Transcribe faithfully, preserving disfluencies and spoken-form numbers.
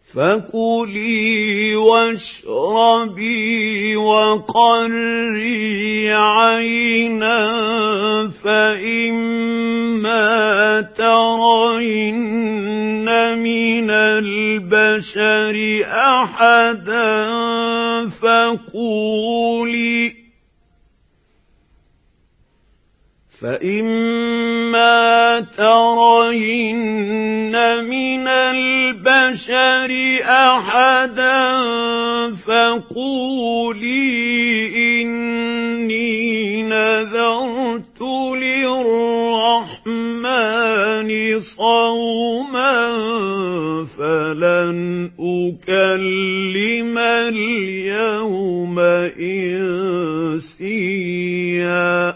فَكُلِي وَاشْرَبِي وَقَرِّي عَيْنًا فَإِمَّا تَرَيِنَّ مِنَ الْبَشَرِ أَحَدًا فَقُولِي فَإِمَّا تَرَيِنَّ مِنَ الْبَشَرِ أَحَدًا فَقُولِي إِنِّي نَذَرْتُ لِلرَّحْمَنِ صَوْمًا فَلَنْ أُكَلِّمَ الْيَوْمَ إِنسِيًّا